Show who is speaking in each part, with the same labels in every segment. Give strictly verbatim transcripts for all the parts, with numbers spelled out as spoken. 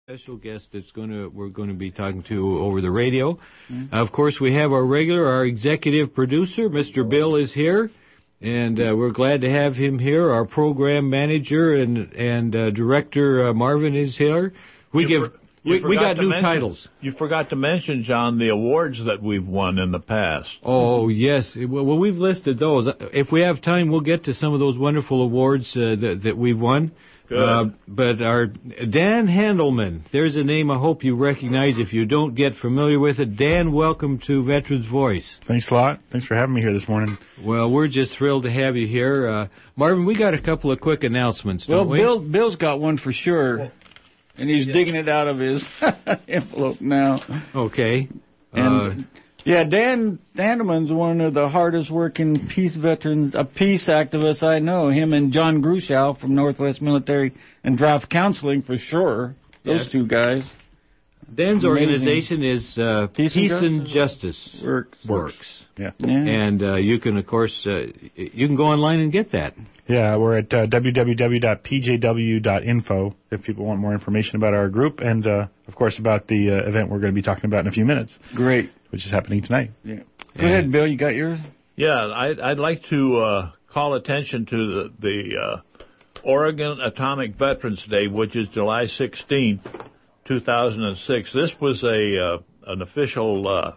Speaker 1: Special guest that's going to we're going to be talking to over the radio. Mm-hmm. Uh, of course, we have our regular, our executive producer, Mister Bill, is here, and uh, we're glad to have him here. Our program manager and and uh, director uh, Marvin is here. We
Speaker 2: you
Speaker 1: give
Speaker 2: for,
Speaker 1: we, we got new
Speaker 2: mention,
Speaker 1: titles.
Speaker 2: You forgot to mention, John, the awards that we've won in the past.
Speaker 1: Oh yes, well we've listed those. If we have time, we'll get to some of those wonderful awards uh, that that we've won. Uh, but our Dan Handelman, there's a name I hope you recognize if you don't get familiar with it. Dan, welcome to Veterans Voice.
Speaker 3: Thanks a lot. Thanks for having me here this morning.
Speaker 1: Well, we're just thrilled to have you here. Uh, Marvin, we got a couple of quick announcements, don't
Speaker 4: well,
Speaker 1: we?
Speaker 4: Bill, Bill's got one for sure, and he's yeah. digging it out of his envelope now.
Speaker 1: Okay.
Speaker 4: And,
Speaker 1: uh,
Speaker 4: yeah, Dan Handelman's one of the hardest working peace veterans, a peace activist I know. Him and John Grushow from Northwest Military and Draft Counseling for sure. Those yes. two guys.
Speaker 1: Dan's
Speaker 4: Amazing.
Speaker 1: organization is uh, Peace, Peace and Justice, Justice
Speaker 4: Works.
Speaker 1: Works.
Speaker 3: Yeah.
Speaker 4: yeah.
Speaker 1: And uh, you can, of course, uh, you can go online and get that.
Speaker 3: Yeah, we're at uh, w w w dot p j w dot info if people want more information about our group and, uh, of course, about the uh, event we're going to be talking about in a few minutes.
Speaker 4: Great.
Speaker 3: Which is happening tonight.
Speaker 4: Yeah. Go yeah. ahead, Bill. You got yours?
Speaker 2: Yeah, I'd, I'd like to uh, call attention to the, the uh, Oregon Atomic Veterans Day, which is July sixteenth, two thousand six. This was a uh, an official uh,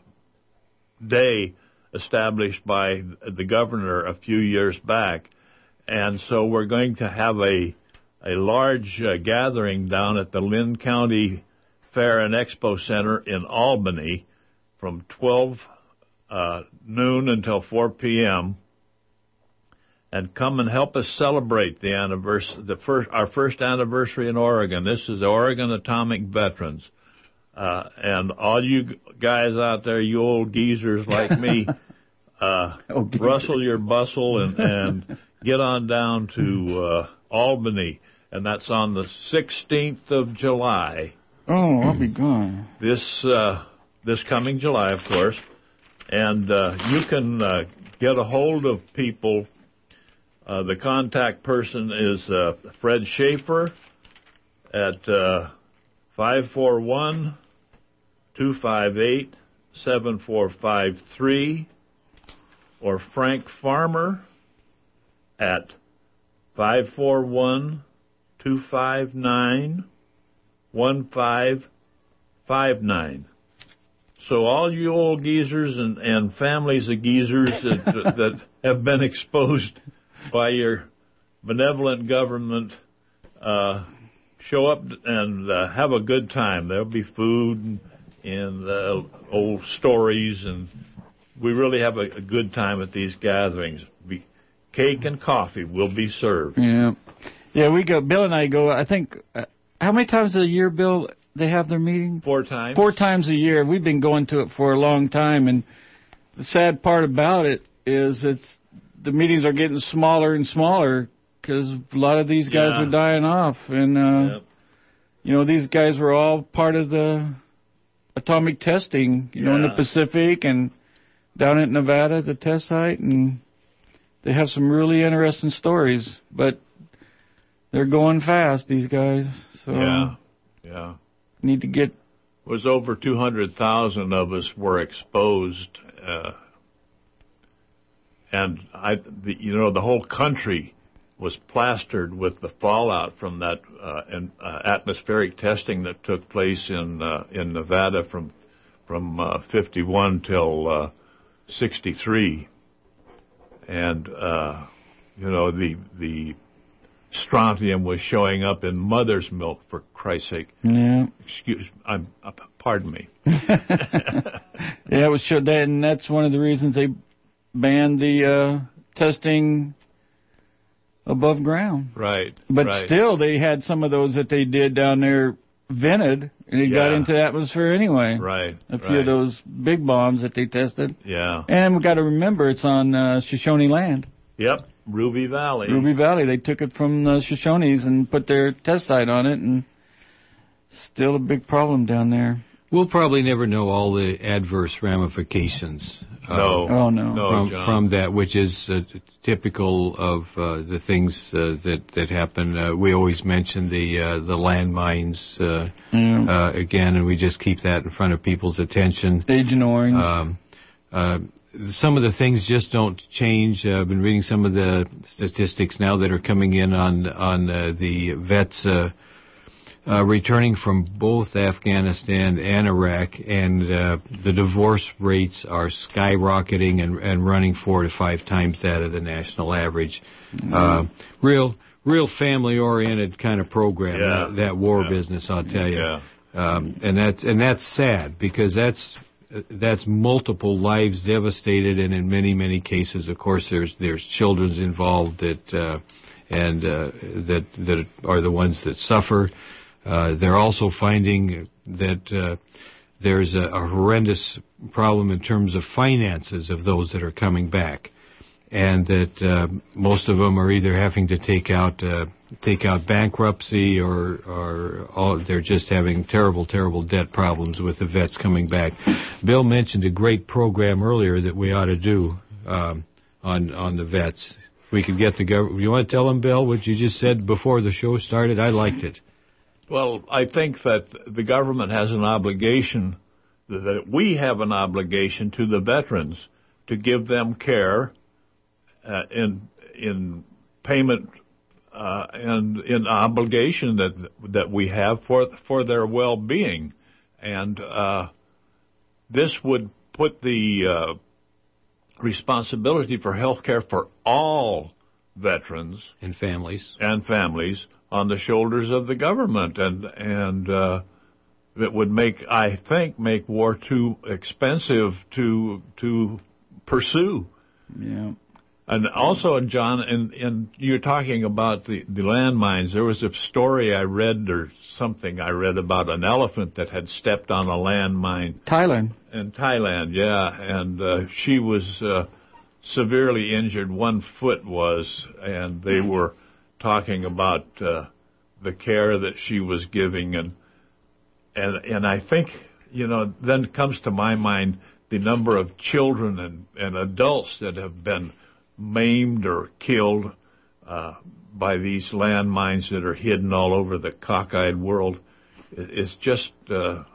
Speaker 2: day established by the governor a few years back, and so we're going to have a a large uh, gathering down at the Lynn County Fair and Expo Center in Albany from twelve uh, noon until four p.m. and come and help us celebrate the anniversary, the first, our first anniversary in Oregon. This is the Oregon Atomic Veterans. Uh, and all you guys out there, you old geezers like me, uh, oh, rustle your bustle and, and get on down to uh, Albany. And that's on the sixteenth of July.
Speaker 4: Oh, I'll be gone.
Speaker 2: This, uh, this coming July, of course. And uh, you can uh, get a hold of people. Uh, the contact person is uh, Fred Schaefer at uh, five four one, two five eight, seven four five three, or Frank Farmer at five four one, two five nine, one five five nine. So all you old geezers and, and families of geezers that, that have been exposed by your benevolent government, uh, show up and uh, have a good time. There'll be food and, and uh, old stories, and we really have a, a good time at these gatherings. Be, cake and coffee will be served.
Speaker 4: Yeah, yeah. We go. Bill and I go. I think uh, how many times a year, Bill? They have their meeting?
Speaker 2: Four times.
Speaker 4: Four times a year. We've been going to it for a long time, and the sad part about it is it's the meetings are getting smaller and smaller because a lot of these guys
Speaker 2: yeah.
Speaker 4: are dying off. And, uh,
Speaker 2: yep.
Speaker 4: you know, these guys were all part of the atomic testing, you yeah. know, in the Pacific and down at Nevada, the test site. And they have some really interesting stories, but they're going fast, these guys. So
Speaker 2: yeah, yeah.
Speaker 4: Need to get...
Speaker 2: It was over two hundred thousand of us were exposed, uh, and I, the, you know, the whole country was plastered with the fallout from that uh, and, uh, atmospheric testing that took place in uh, in Nevada from from uh, fifty-one till uh, sixty-three, and uh, you know the the strontium was showing up in mother's milk, for Christ's sake.
Speaker 4: Yeah.
Speaker 2: Excuse, I'm. Uh, pardon me.
Speaker 4: Yeah, it was sure that, and that's one of the reasons they banned the uh, testing above ground.
Speaker 2: Right.
Speaker 4: But
Speaker 2: right.
Speaker 4: still, they had some of those that they did down there vented, and it
Speaker 2: yeah.
Speaker 4: got into the atmosphere anyway.
Speaker 2: Right.
Speaker 4: A few
Speaker 2: right.
Speaker 4: of those big bombs that they tested.
Speaker 2: Yeah.
Speaker 4: And we've got to remember it's on uh, Shoshone land.
Speaker 2: Yep. Ruby Valley.
Speaker 4: Ruby Valley. They took it from the Shoshones and put their test site on it, and still a big problem down there.
Speaker 1: We'll probably never know all the adverse ramifications uh,
Speaker 2: No.
Speaker 4: Oh, no.
Speaker 2: No,
Speaker 1: from,
Speaker 2: John.
Speaker 1: from that, which is uh, typical of uh, the things uh, that that happen. Uh, we always mention the uh, the landmines uh,
Speaker 4: Yeah.
Speaker 1: uh, again, and we just keep that in front of people's attention.
Speaker 4: Agent Orange.
Speaker 1: Um, uh, some of the things just don't change. Uh, I've been reading some of the statistics now that are coming in on on uh, the vets uh, uh, returning from both Afghanistan and Iraq, and uh, the divorce rates are skyrocketing and, and running four to five times that of the national average. Mm-hmm. Uh, real, real family-oriented kind of program.
Speaker 2: Yeah.
Speaker 1: That, that war
Speaker 2: Yeah.
Speaker 1: business, I'll tell you.
Speaker 2: Yeah.
Speaker 1: Um, and that's and that's sad because that's that's multiple lives devastated, and in many many cases, of course, there's there's children involved that uh, and uh, that that are the ones that suffer. Uh, they're also finding that uh, there's a, a horrendous problem in terms of finances of those that are coming back, and that uh, most of them are either having to take out uh, take out bankruptcy or or all, they're just having terrible, terrible debt problems with the vets coming back. Bill mentioned a great program earlier that we ought to do um, on on the vets. If we could get the government. You want to tell them, Bill, what you just said before the show started? I liked it.
Speaker 2: Well, I think that the government has an obligation, that we have an obligation to the veterans to give them care uh, in in payment uh, and in obligation that that we have for for their well-being, and uh, this would put the uh, responsibility for health care for all veterans
Speaker 1: And families.
Speaker 2: and families on the shoulders of the government, and and uh, it would make, I think, make war too expensive to to pursue.
Speaker 4: Yeah.
Speaker 2: And also, John, and and you're talking about the the landmines. There was a story I read, or something I read, about an elephant that had stepped on a landmine
Speaker 4: Thailand.
Speaker 2: in Thailand. Yeah, and uh, she was uh, severely injured. One foot was, and they were talking about uh, the care that she was giving, and and and I think, you know, then comes to my mind the number of children and, and adults that have been maimed or killed uh, by these landmines that are hidden all over the cockeyed world. It, it's just uh,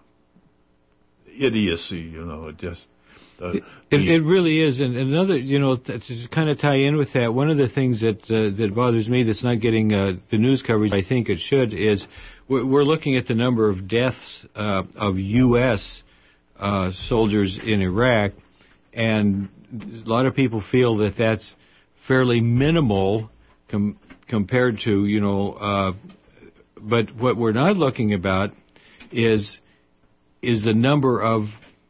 Speaker 2: idiocy, you know. It just uh,
Speaker 1: It, it really is, and another, you know, to, to kind of tie in with that, one of the things that uh, that bothers me that's not getting uh, the news coverage I think it should is we're, we're looking at the number of deaths uh, of U S uh, soldiers in Iraq, and a lot of people feel that that's fairly minimal com- compared to, you know, uh, but what we're not looking about is is the number of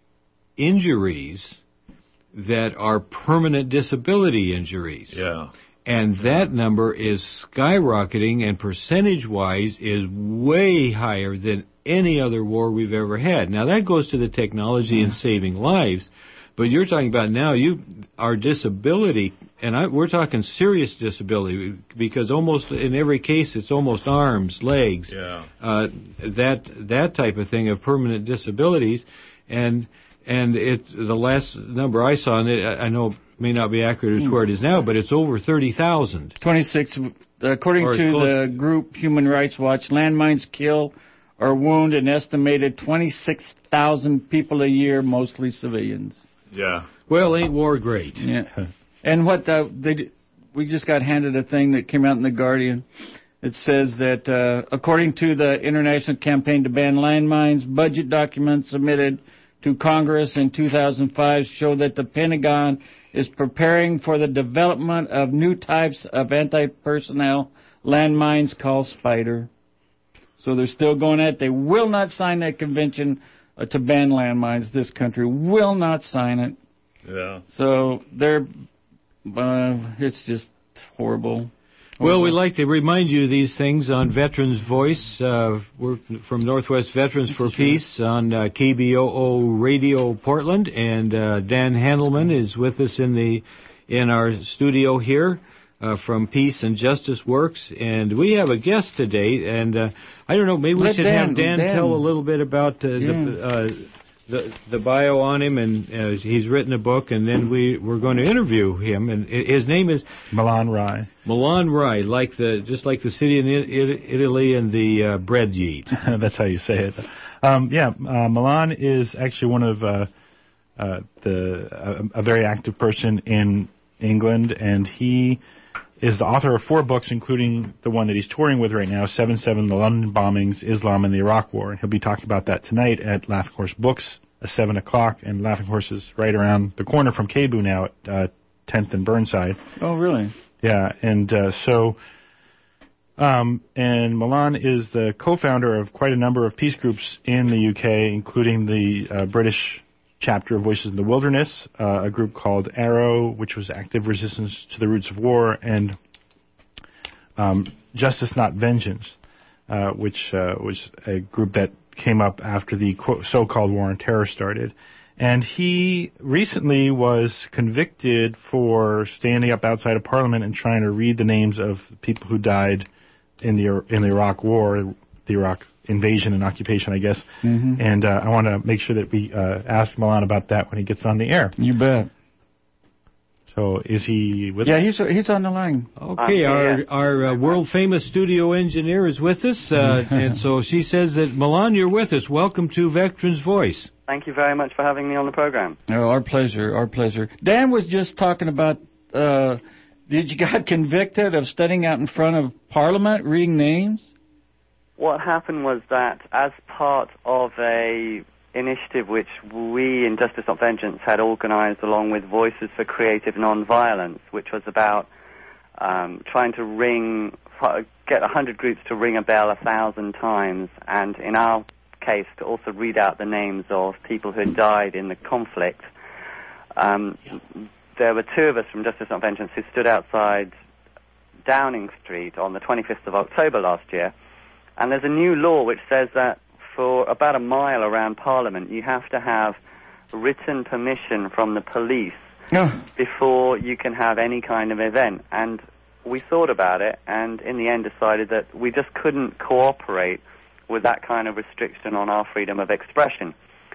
Speaker 1: injuries that are permanent disability injuries.
Speaker 2: Yeah.
Speaker 1: And that number is skyrocketing, and percentage-wise is way higher than any other war we've ever had. Now, that goes to the technology and saving lives, but you're talking about now you our disability, and I, we're talking serious disability, because almost in every case it's almost arms, legs,
Speaker 2: Yeah.
Speaker 1: uh, that that type of thing of permanent disabilities, and and it's the last number I saw, and it, I know it may not be accurate as where it is now, but it's over thirty thousand.
Speaker 4: twenty-six, according
Speaker 1: Or
Speaker 4: to
Speaker 1: close-
Speaker 4: the group Human Rights Watch, landmines kill or wound an estimated twenty-six thousand people a year, mostly civilians.
Speaker 2: Yeah.
Speaker 1: Well, ain't war great?
Speaker 4: Yeah. And what the, they, we just got handed a thing that came out in The Guardian. It says that uh, according to the International Campaign to Ban Landmines, budget documents submitted to Congress in two thousand five show that the Pentagon is preparing for the development of new types of anti-personnel landmines called Spider. So they're still going at it. They will not sign that convention uh, to ban landmines. This country will not sign it.
Speaker 2: Yeah.
Speaker 4: So they're, uh, it's just horrible.
Speaker 1: Well, we like to remind you of these things on Veterans Voice. Uh, we're from Northwest Veterans for Peace on uh, K B O O Radio Portland, and uh, Dan Handelman is with us in the in our studio here. uh, from Peace and Justice Works, and we have a guest today. And uh, I don't know, maybe we
Speaker 4: Let
Speaker 1: should
Speaker 4: Dan,
Speaker 1: have Dan,
Speaker 4: Dan
Speaker 1: tell a little bit about uh,
Speaker 4: yeah.
Speaker 1: the, uh, the the bio on him, and uh, he's written a book, and then we we're going to interview him. And his name is
Speaker 3: Milan Rai.
Speaker 1: Milan Rai, like the just like the city in Italy and the uh, bread ye eat.
Speaker 3: That's how you say it. Um, yeah, uh, Milan is actually one of uh, uh, the uh, a very active person in England, and he is the author of four books, including the one that he's touring with right now, seven seven, The London Bombings, Islam and the Iraq War. And he'll be talking about that tonight at Laughing Horse Books at seven o'clock, and Laughing Horse is right around the corner from K B U now at uh, tenth and Burnside.
Speaker 4: Oh, really?
Speaker 3: Yeah, and uh, so... Um, and Milan is the co-founder of quite a number of peace groups in the U K, including the uh, British chapter of Voices in the Wilderness, uh, a group called Arrow, which was Active Resistance to the Roots of War, and um, Justice Not Vengeance, uh, which uh, was a group that came up after the quote, so-called War on Terror started. And he recently was convicted for standing up outside of Parliament and trying to read the names of people who died in the in the Iraq War, the Iraq invasion and occupation, I guess.
Speaker 4: Mm-hmm.
Speaker 3: And uh, I want to make sure that we uh, ask Milan about that when he gets on the air.
Speaker 4: You bet.
Speaker 3: So is he with
Speaker 4: yeah,
Speaker 3: us?
Speaker 4: he's he's on the line.
Speaker 1: Okay,
Speaker 5: Um,
Speaker 1: our
Speaker 5: yeah.
Speaker 1: our uh, world famous studio engineer is with us, uh, and so she says that Milan, you're with us. Welcome to Veterans Voice.
Speaker 5: Thank you very much for having me on the program.
Speaker 4: Oh, our pleasure, our pleasure. Dan was just talking about, uh, did you got convicted of standing out in front of Parliament, reading names?
Speaker 5: What happened was that as part of a initiative which we in Justice Not Vengeance had organized along with Voices for Creative Nonviolence, which was about um, trying to ring, get one hundred groups to ring a bell a thousand times, and in our case to also read out the names of people who had died in the conflict. Um, there were two of us from Justice Not Vengeance who stood outside Downing Street on the twenty-fifth of October last year, and there's a new law which says that for about a mile around Parliament you have to have written permission from the police
Speaker 4: Oh.
Speaker 5: before you can have any kind of event. And we thought about it and in the end decided that we just couldn't cooperate with that kind of restriction on our freedom of expression.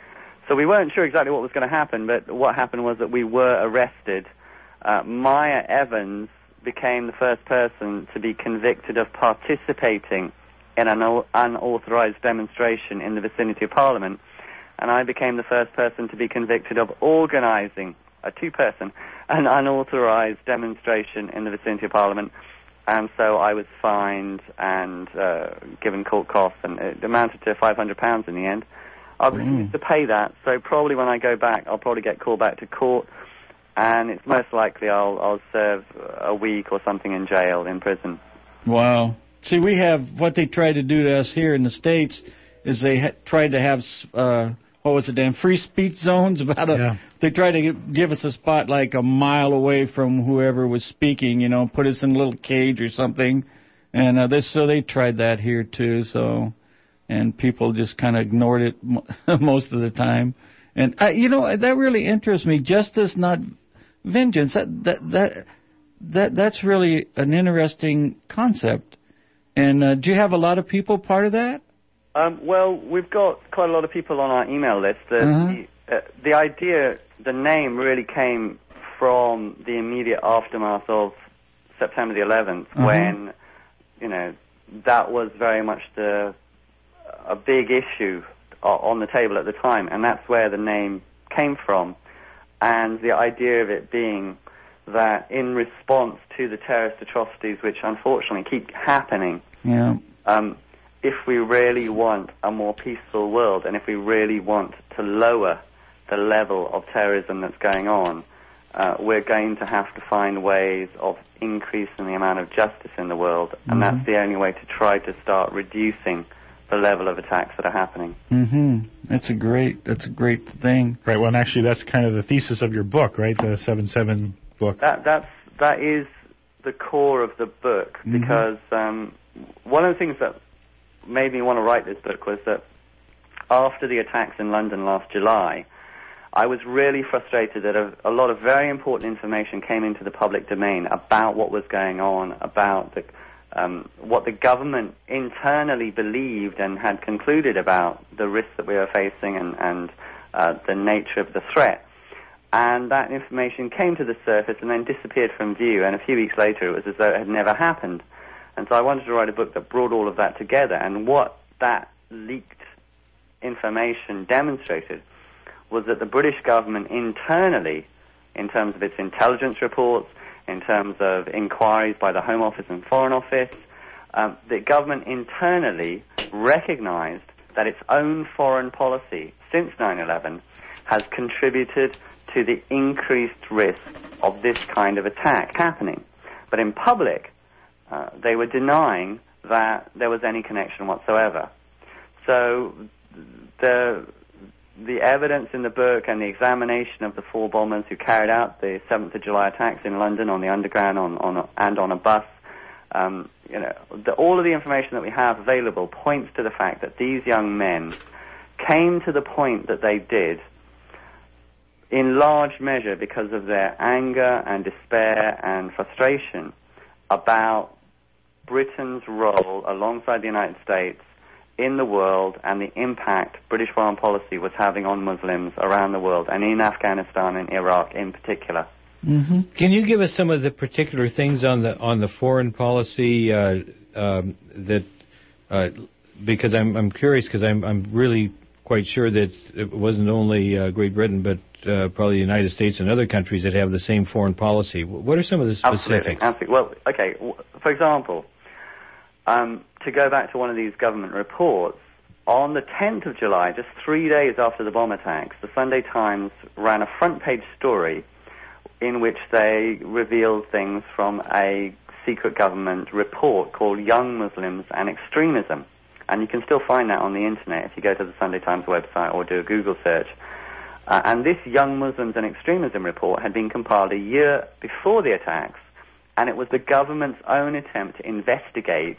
Speaker 5: So we weren't sure exactly what was going to happen, but what happened was that we were arrested. Uh, Maya Evans became the first person to be convicted of participating in an unauthorized demonstration in the vicinity of Parliament, and I became the first person to be convicted of organizing, a two-person, an unauthorized demonstration in the vicinity of Parliament. And so I was fined and uh, given court costs, and it amounted to five hundred pounds in the end. I refused to pay that, so probably when I go back, I'll probably get called back to court, and it's most likely I'll, I'll serve a week or something in jail, in prison.
Speaker 4: Wow. See, we have, what they try to do to us here in the States is they ha- tried to have, uh, what was it, Dan, free speech zones. About a,
Speaker 3: Yeah.
Speaker 4: They tried to give us a spot like a mile away from whoever was speaking, you know, put us in a little cage or something. And uh, this, so they tried that here too, so, and people just kind of ignored it most of the time. And, uh, you know, that really interests me. Justice, not vengeance. That, that, that, that that's really an interesting concept. And uh, do you have a lot of people part of that?
Speaker 5: Um, well, we've got quite a lot of people on our email list. Uh,
Speaker 4: Uh-huh.
Speaker 5: the, uh, the idea, the name really came from the immediate aftermath of September the eleventh,
Speaker 4: Uh-huh.
Speaker 5: when, you know, that was very much the a big issue on the table at the time, and that's where the name came from. And the idea of it being that in response to the terrorist atrocities which unfortunately keep happening,
Speaker 4: Yeah.
Speaker 5: um, if we really want a more peaceful world, and if we really want to lower the level of terrorism that's going on, uh, we're going to have to find ways of increasing the amount of justice in the world, and
Speaker 4: Mhm.
Speaker 5: that's the only way to try to start reducing the level of attacks that are happening.
Speaker 4: Mm-hmm. That's a great, that's a great thing.
Speaker 3: Right, well, and actually that's kind of the thesis of your book, right? The seven seven book.
Speaker 5: That that's that is the core of the book,
Speaker 4: Mhm.
Speaker 5: because um, one of the things that made me want to write this book was that after the attacks in London last July, I was really frustrated that a, a lot of very important information came into the public domain about what was going on, about the, um, what the government internally believed and had concluded about the risks that we were facing and, and uh, the nature of the threat. And that information came to the surface and then disappeared from view, and a few weeks later it was as though it had never happened. And so I wanted to write a book that brought all of that together, and what that leaked information demonstrated was that the British government internally, in terms of its intelligence reports, in terms of inquiries by the Home Office and Foreign Office, um, the government internally recognized that its own foreign policy since nine eleven has contributed to the increased risk of this kind of attack happening. But in public, uh, they were denying that there was any connection whatsoever. So the the evidence in the book and the examination of the four bombers who carried out the seventh of July attacks in London on the Underground on, on a, and on a bus, um, you know, the, all of the information that we have available points to the fact that these young men came to the point that they did in large measure because of their anger and despair and frustration about Britain's role alongside the United States in the world and the impact British foreign policy was having on Muslims around the world, and in Afghanistan and Iraq in particular.
Speaker 1: Mm-hmm. Can you give us some of the particular things on the on the foreign policy uh, um, that? Uh, because I'm I'm curious, because I'm I'm really quite sure that it wasn't only uh, Great Britain, but uh, probably the United States and other countries that have the same foreign policy. What are some of the specifics?
Speaker 5: Absolutely. Absolutely. Well, okay. For example, um, to go back to one of these government reports, on the tenth of July, just three days after the bomb attacks, the Sunday Times ran a front-page story in which they revealed things from a secret government report called Young Muslims and Extremism. And you can still find that on the internet if you go to the Sunday Times website or do a Google search. Uh, and this Young Muslims and Extremism report had been compiled a year before the attacks, and it was the government's own attempt to investigate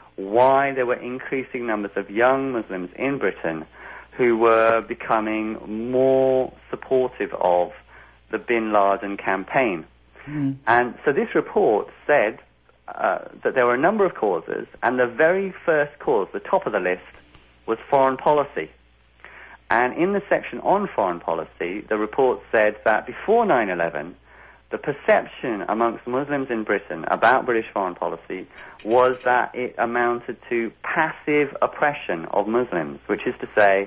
Speaker 5: why there were increasing numbers of young Muslims in Britain who were becoming more supportive of the Bin Laden campaign. Mm. And so this report said uh, that there were a number of causes, and the very first cause, the top of the list, was foreign policy. And in the section on foreign policy, the report said that before nine eleven, the perception amongst Muslims in Britain about British foreign policy was that it amounted to passive oppression of Muslims, which is to say,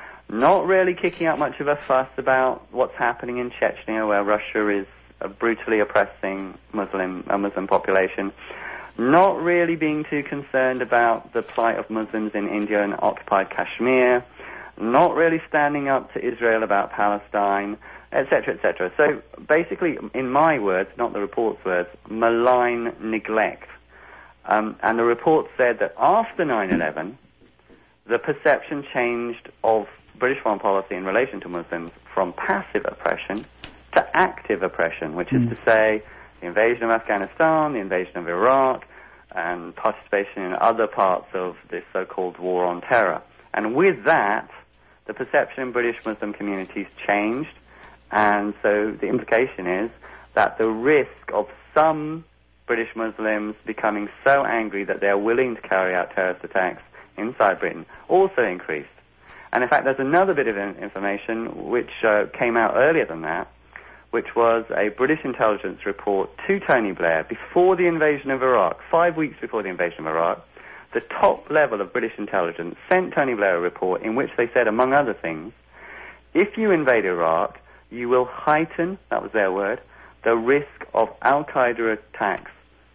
Speaker 5: not really kicking up much of a fuss about what's happening in Chechnya, where Russia is uh, brutally oppressing Muslim a Muslim population, not really being too concerned about the plight of Muslims in India and occupied Kashmir, not really standing up to Israel about Palestine, et cetera, et cetera. So basically, in my words, not the report's words, malign neglect. Um, and the report said that after nine eleven, the perception changed of British foreign policy in relation to Muslims from passive oppression to active oppression, which mm. is to say the invasion of Afghanistan, the invasion of Iraq, and participation in other parts of this so-called war on terror. And with that, the perception in British Muslim communities changed, and so the implication is that the risk of some British Muslims becoming so angry that they're willing to carry out terrorist attacks inside Britain also increased. And in fact, there's another bit of information which uh, came out earlier than that, which was a British intelligence report to Tony Blair before the invasion of Iraq, five weeks before the invasion of Iraq. The top level of British intelligence sent Tony Blair a report in which they said, among other things, if you invade Iraq, you will heighten, that was their word, the risk of Al-Qaeda attacks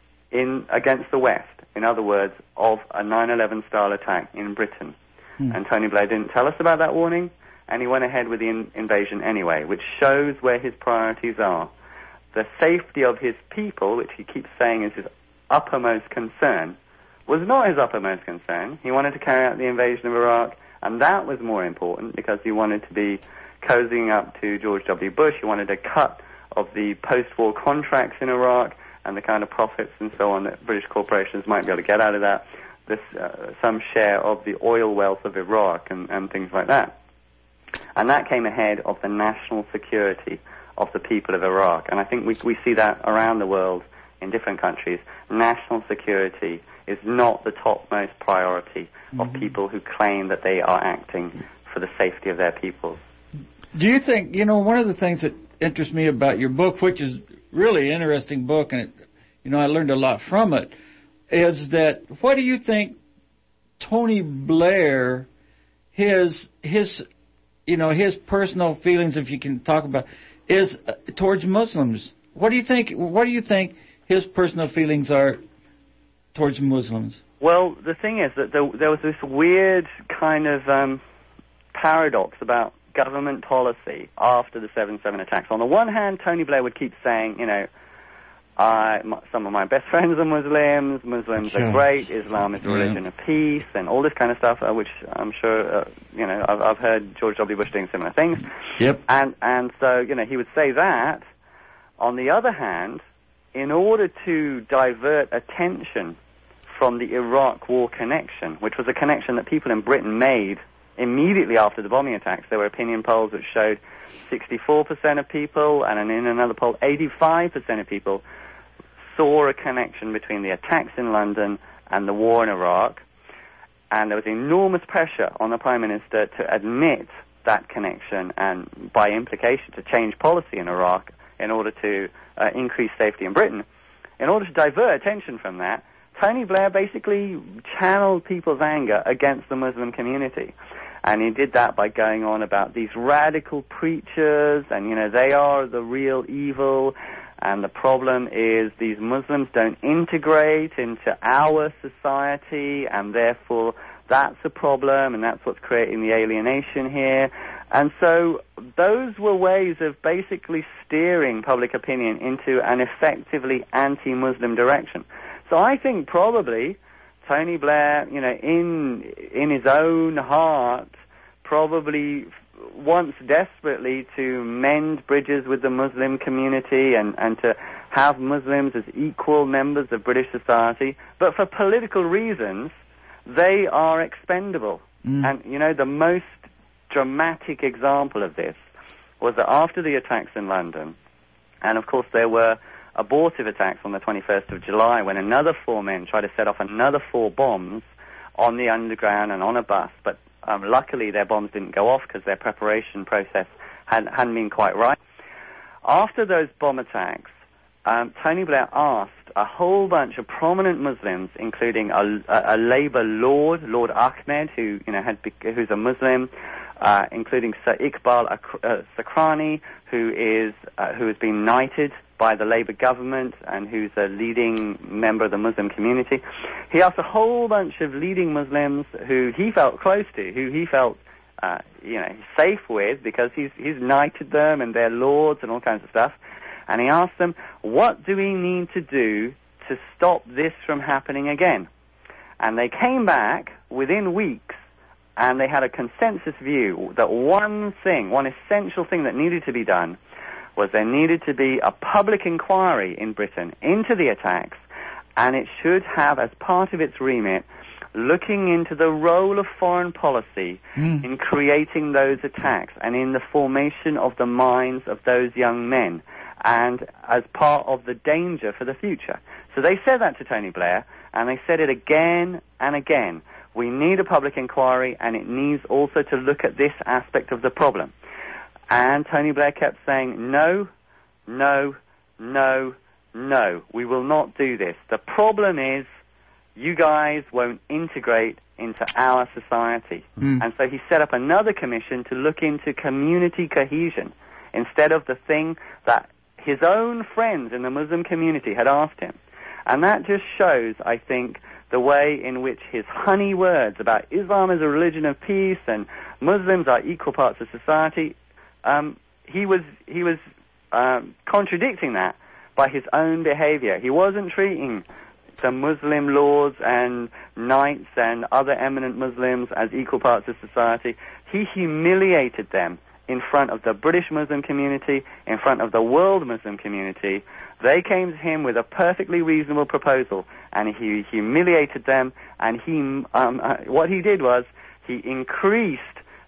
Speaker 5: in against the West. In other words, of a nine eleven style attack in Britain. Hmm. And Tony Blair didn't tell us about that warning, and he went ahead with the in- invasion anyway, which shows where his priorities are. The safety of his people, which he keeps saying is his uppermost concern, was not his uppermost concern. He wanted to carry out the invasion of Iraq, and that was more important because he wanted to be cozying up to George W. Bush. He wanted a cut of the post-war contracts in Iraq and the kind of profits and so on that British corporations might be able to get out of that, this, uh, some share of the oil wealth of Iraq and, and things like that. And that came ahead of the national security of the people of Iraq. And I think we, we see that around the world in different countries. National security is not the topmost priority mm-hmm. of people who claim that they are acting for the safety of their people.
Speaker 4: Do you think, you know, one of the things that interests me about your book, which is really an interesting book, and, it, you know, I learned a lot from it, is that what do you think Tony Blair, his, his, you know, his personal feelings, if you can talk about, is uh, towards Muslims? What do you think, what do you think his personal feelings are towards Muslims?
Speaker 5: Well, the thing is that there, there was this weird kind of um, paradox about government policy after the seven seven attacks. On the one hand, Tony Blair would keep saying, you know, I, my, some of my best friends are Muslims, Muslims sure. are great, Islam is a religion yeah. of peace, and all this kind of stuff, uh, which I'm sure, uh, you know, I've, I've heard George W. Bush doing similar things.
Speaker 4: Yep.
Speaker 5: And, and so, you know, he would say that. On the other hand, in order to divert attention from the Iraq war connection, which was a connection that people in Britain made immediately after the bombing attacks, there were opinion polls which showed sixty-four percent of people, and in another poll, eighty-five percent of people saw a connection between the attacks in London and the war in Iraq. And there was enormous pressure on the Prime Minister to admit that connection and, by implication, to change policy in Iraq in order to uh, increase safety in Britain. In order to divert attention from that, Tony Blair basically channeled people's anger against the Muslim community. And he did that by going on about these radical preachers, and, you know, they are the real evil, and the problem is these Muslims don't integrate into our society, and therefore that's a problem, and that's what's creating the alienation here. And so those were ways of basically steering public opinion into an effectively anti-Muslim direction. So I think probably Tony Blair, you know, in in his own heart, probably wants desperately to mend bridges with the Muslim community and, and to have Muslims as equal members of British society. But for political reasons, they are expendable. Mm. And, you know, the most dramatic example of this was that after the attacks in London, and of course there were abortive attacks on the twenty-first of July when another four men tried to set off another four bombs on the Underground and on a bus, but um, luckily their bombs didn't go off because their preparation process hadn't, hadn't been quite right. After those bomb attacks, um, Tony Blair asked a whole bunch of prominent Muslims, including a, a, a Labour Lord, Lord Ahmed, who you know had who's a Muslim, uh, including Sir Iqbal uh, Sakrani, who is uh, who has been knighted by the Labour government and who's a leading member of the Muslim community. He asked a whole bunch of leading Muslims who he felt close to, who he felt uh, you know safe with, because he's he's knighted them and they're lords and all kinds of stuff. And he asked them, what do we need to do to stop this from happening again? And they came back within weeks, and they had a consensus view that one thing, one essential thing that needed to be done was there needed to be a public inquiry in Britain into the attacks, and it should have, as part of its remit, looking into the role of foreign policy mm. in creating those attacks and in the formation of the minds of those young men, and as part of the danger for the future. So they said that to Tony Blair, and they said it again and again. We need a public inquiry, and it needs also to look at this aspect of the problem. And Tony Blair kept saying, no, no, no, no, we will not do this. The problem is you guys won't integrate into our society. Mm. And so he set up another commission to look into community cohesion instead of the thing that his own friends in the Muslim community had asked him. And that just shows, I think, the way in which his honey words about Islam is a religion of peace and Muslims are equal parts of society, um, he was he was um, contradicting that by his own behavior. He wasn't treating the Muslim lords and knights and other eminent Muslims as equal parts of society. He humiliated them in front of the British Muslim community, in front of the world Muslim community. They came to him with a perfectly reasonable proposal, and he humiliated them, and he, um, uh, what he did was he increased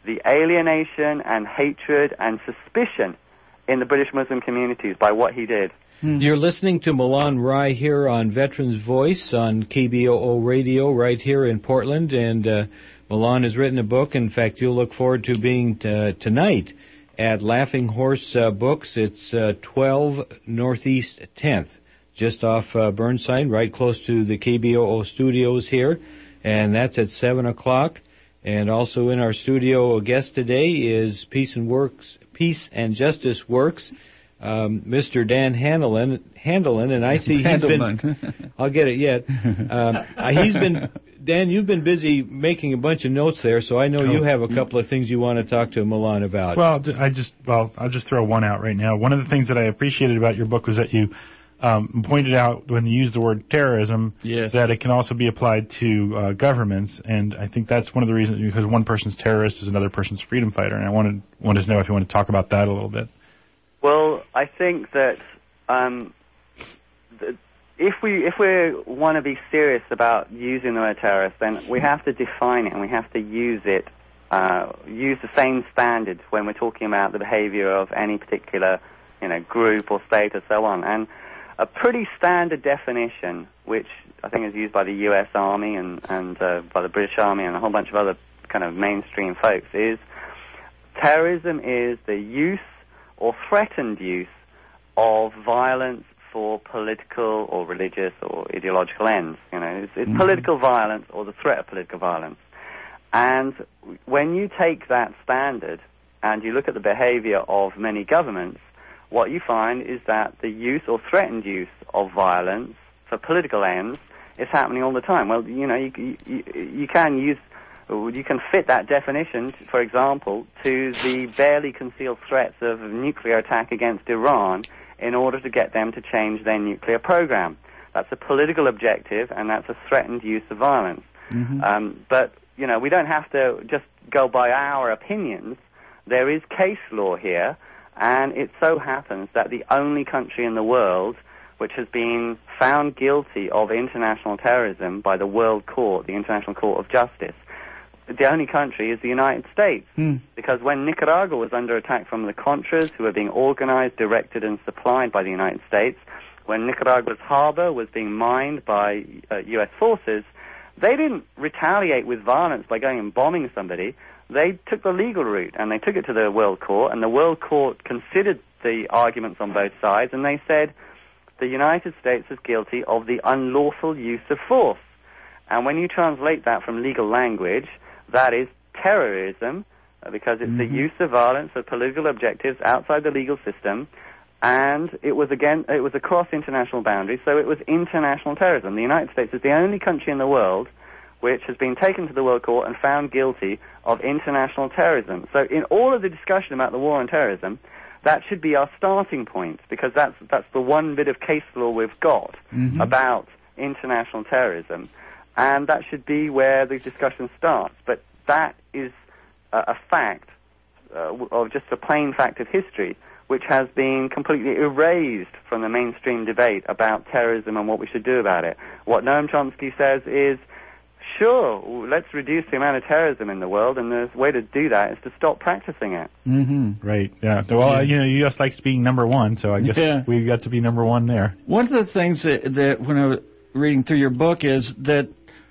Speaker 5: the alienation and hatred and suspicion in the British Muslim communities by what he did.
Speaker 1: You're listening to Milan Rai here on Veterans Voice on K B O O Radio right here in Portland, and uh, Milan has written a book. In fact, you'll look forward to being t- tonight at Laughing Horse uh, Books. It's uh, twelve Northeast tenth, just off uh, Burnside, right close to the K B O O studios here, and that's at seven o'clock. And also in our studio, a guest today is Peace and Works, Peace and Justice Works, um, Mister Dan Handelin, Handelin, and I see he's been. I'll get it yet. Um, he's been. Dan, you've been busy making a bunch of notes there, so I know you have a couple of things you want to talk to Milan about.
Speaker 3: Well, I just well, I'll just throw one out right now. One of the things that I appreciated about your book was that you um, pointed out when you used the word terrorism
Speaker 4: yes.
Speaker 3: that it can also be applied to uh, governments, and I think that's one of the reasons, because one person's terrorist is another person's freedom fighter, and I wanted wanted to know if you want to talk about that a little bit.
Speaker 5: Well, I think that um, the, if we if we want to be serious about using the word terrorist, then we have to define it and we have to use it, uh, use the same standards when we're talking about the behavior of any particular, you know, group or state or so on. And a pretty standard definition, which I think is used by the U S Army and and uh, by the British Army and a whole bunch of other kind of mainstream folks, is terrorism is the use or threatened use of violence for political or religious or ideological ends. You know, it's, it's mm-hmm. political violence or the threat of political violence. And when you take that standard and you look at the behavior of many governments, what you find is that the use or threatened use of violence for political ends is happening all the time. Well, you know, you, you, you can use, you can fit that definition, for example, to the barely concealed threats of nuclear attack against Iran in order to get them to change their nuclear program. That's a political objective, and that's a threatened use of violence. Mm-hmm. Um, but, you know, we don't have to just go by our opinions. There is case law here, and it so happens that the only country in the world which has been found guilty of international terrorism by the World Court, the International Court of Justice, the only country is the United States. Hmm. Because when Nicaragua was under attack from the Contras, who were being organized, directed, and supplied by the United States, when Nicaragua's harbor was being mined by uh, U S forces, they didn't retaliate with violence by going and bombing somebody. They took the legal route, and they took it to the World Court, and the World Court considered the arguments on both sides, and they said the United States is guilty of the unlawful use of force. And when you translate that from legal language, that is terrorism, because it's mm-hmm. the use of violence for political objectives outside the legal system, and it was again it was across international boundaries, so it was international terrorism. The United States is the only country in the world which has been taken to the World Court and found guilty of international terrorism. So in all of the discussion about the war on terrorism, that should be our starting point, because that's that's the one bit of case law we've got mm-hmm. about international terrorism. And that should be where the discussion starts. But that is a, a fact, uh, of just a plain fact of history, which has been completely erased from the mainstream debate about terrorism and what we should do about it. What Noam Chomsky says is, sure, let's reduce the amount of terrorism in the world, and the way to do that is to stop practicing it.
Speaker 3: Mm-hmm. Right, yeah. Well, yeah. you know, U S likes being number one, so I guess yeah. we got to be number one there.
Speaker 4: One of the things that, that when I was reading through your book is that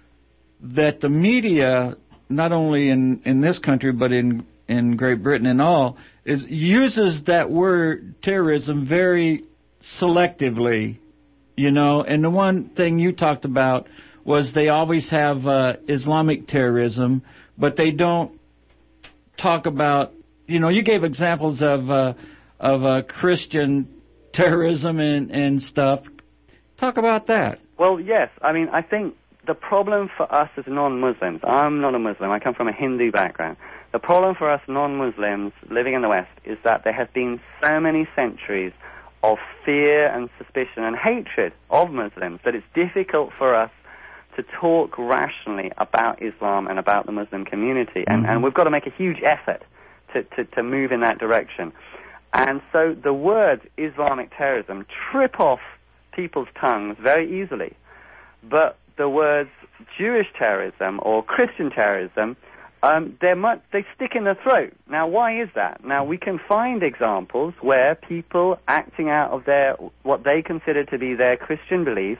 Speaker 4: that the media, not only in, in this country but in in Great Britain and all, is uses that word terrorism very selectively, you know. And the one thing you talked about was they always have uh, Islamic terrorism, but they don't talk about, you know, you gave examples of uh, of uh, Christian terrorism and, and stuff. Talk about that.
Speaker 5: Well, yes. I mean, I think the problem for us as non-Muslims, I'm not a Muslim, I come from a Hindu background. The problem for us non-Muslims living in the West is that there have been so many centuries of fear and suspicion and hatred of Muslims that it's difficult for us to talk rationally about Islam and about the Muslim community. And, mm-hmm. and we've got to make a huge effort to, to, to move in that direction. And so the words Islamic terrorism trip off people's tongues very easily. But the words Jewish terrorism or Christian terrorism um, they're much, they stick in the throat. Now, why is that? Now, we can find examples where people acting out of their what they consider to be their Christian beliefs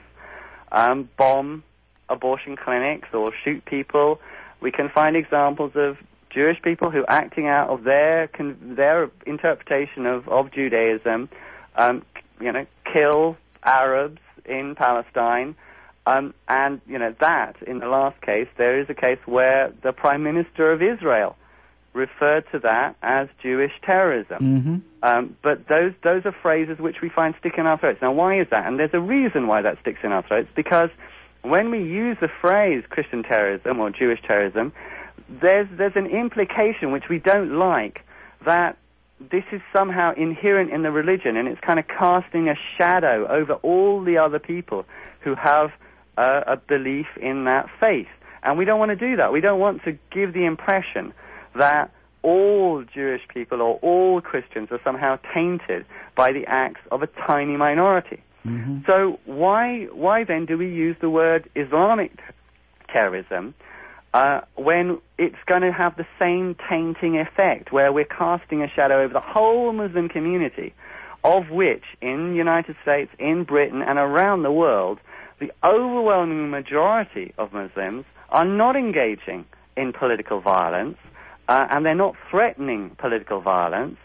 Speaker 5: um, bomb abortion clinics or shoot people. We can find examples of Jewish people who, acting out of their their interpretation of, of Judaism, um, you know, kill Arabs in Palestine. Um, and, you know, that, in the last case, there is a case where the Prime Minister of Israel referred to that as Jewish terrorism.
Speaker 4: Mm-hmm.
Speaker 5: Um, but those those are phrases which we find stick in our throats. Now, why is that? And there's a reason why that sticks in our throats, because when we use the phrase Christian terrorism or Jewish terrorism, there's there's an implication which we don't like, that this is somehow inherent in the religion, and it's kind of casting a shadow over all the other people who have uh, a belief in that faith. And we don't want to do that. We don't want to give the impression that all Jewish people or all Christians are somehow tainted by the acts of a tiny minority.
Speaker 4: Mm-hmm.
Speaker 5: So why why then do we use the word Islamic terrorism uh, when it's going to have the same tainting effect, where we're casting a shadow over the whole Muslim community, of which in the United States, in Britain, and around the world, the overwhelming majority of Muslims are not engaging in political violence, uh, and they're not threatening political violence,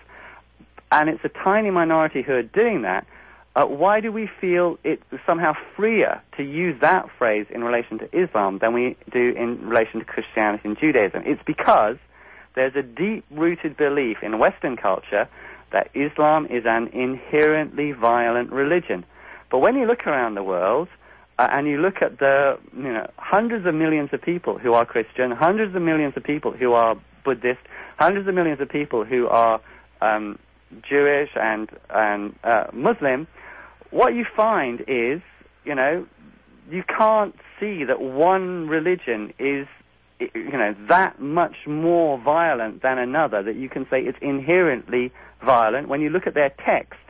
Speaker 5: and it's a tiny minority who are doing that. Uh, why do we feel it's somehow freer to use that phrase in relation to Islam than we do in relation to Christianity and Judaism? It's because there's a deep-rooted belief in Western culture that Islam is an inherently violent religion. But when you look around the world, uh, and you look at the you know hundreds of millions of people who are Christian, hundreds of millions of people who are Buddhist, hundreds of millions of people who are um, Jewish and, and uh, Muslim, what you find is, you know, you can't see that one religion is, you know, that much more violent than another, that you can say it's inherently violent. When you look at their texts,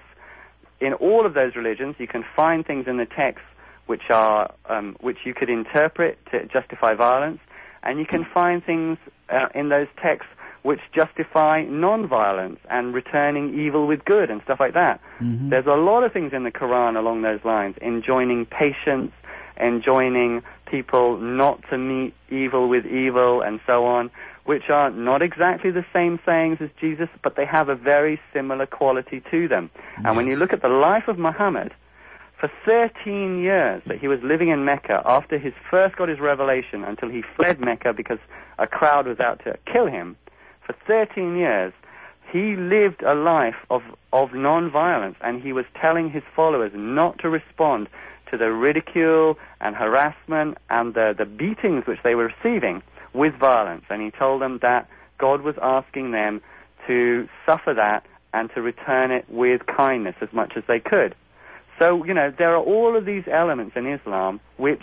Speaker 5: in all of those religions, you can find things in the texts which are, um, which you could interpret to justify violence, and you can find things uh, in those texts which justify non-violence and returning evil with good and stuff like that.
Speaker 4: Mm-hmm.
Speaker 5: There's a lot of things in the Quran along those lines, enjoining patience, enjoining people not to meet evil with evil and so on, which are not exactly the same sayings as Jesus, but they have a very similar quality to them. Yes. And when you look at the life of Muhammad, for thirteen years that he was living in Mecca, after he first got his revelation until he fled Mecca because a crowd was out to kill him, for thirteen years, he lived a life of, of non-violence, and he was telling his followers not to respond to the ridicule and harassment and the, the beatings which they were receiving with violence. And he told them that God was asking them to suffer that and to return it with kindness as much as they could. So, you know, there are all of these elements in Islam which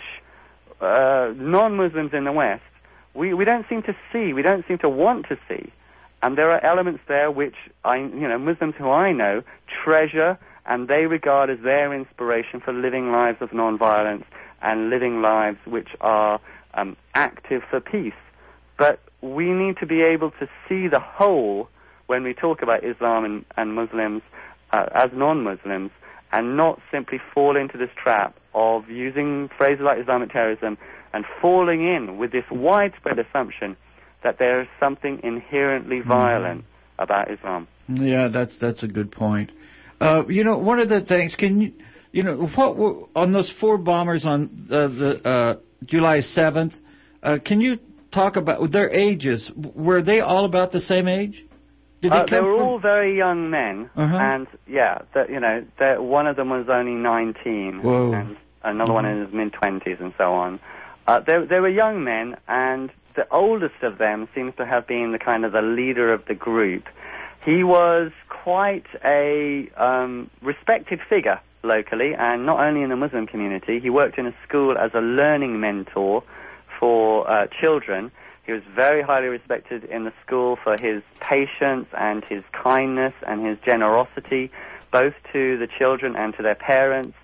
Speaker 5: uh, non-Muslims in the West, we, we don't seem to see, we don't seem to want to see. And there are elements there which, I, you know, Muslims who I know treasure, and they regard as their inspiration for living lives of non-violence and living lives which are um, active for peace. But we need to be able to see the whole when we talk about Islam and, and Muslims uh, as non-Muslims, and not simply fall into this trap of using phrases like Islamic terrorism and falling in with this widespread assumption that there is something inherently violent mm. about Islam.
Speaker 4: Yeah, that's that's a good point. Uh, you know, one of the things, can you, you know, what were, on those four bombers on uh, the uh, July seventh, uh, can you talk about their ages? Were they all about the same age? Did they,
Speaker 5: uh, they were
Speaker 4: from?
Speaker 5: all very young men,
Speaker 4: uh-huh.
Speaker 5: and yeah, the, you know, the, one of them was only nineteen,
Speaker 4: Whoa.
Speaker 5: and another
Speaker 4: mm-hmm.
Speaker 5: one in his mid-twenties, and so on. Uh, they, they were young men, and the oldest of them seems to have been the kind of the leader of the group. He was quite a um, respected figure locally, and not only in the Muslim community. He worked in a school as a learning mentor for uh, children. He was very highly respected in the school for his patience and his kindness and his generosity, both to the children and to their parents.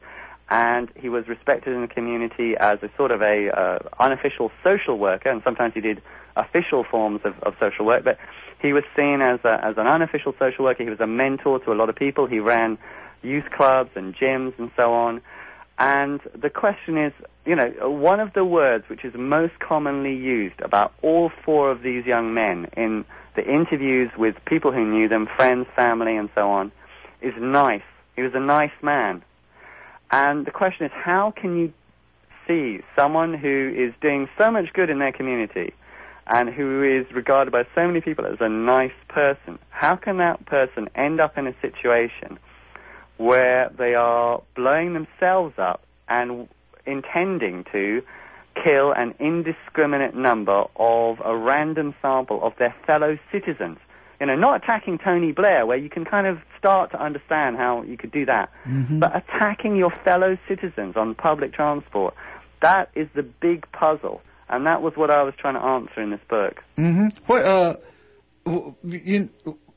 Speaker 5: and he was respected in the community as a sort of a uh, unofficial social worker, and sometimes he did official forms of, of social work, but he was seen as, a, as an unofficial social worker. He was a mentor to a lot of people. He ran youth clubs and gyms and so on. And the question is, you know, one of the words which is most commonly used about all four of these young men in the interviews with people who knew them, friends, family, and so on, is nice. He was a nice man. And the question is, how can you see someone who is doing so much good in their community and who is regarded by so many people as a nice person, how can that person end up in a situation where they are blowing themselves up and intending to kill an indiscriminate number of a random sample of their fellow citizens? You know, not attacking Tony Blair, where you can kind of start to understand how you could do that, mm-hmm. but attacking your fellow citizens on public transport, that is the big puzzle, and that was what I was trying to answer in this book.
Speaker 4: Mm-hmm. What, uh, you,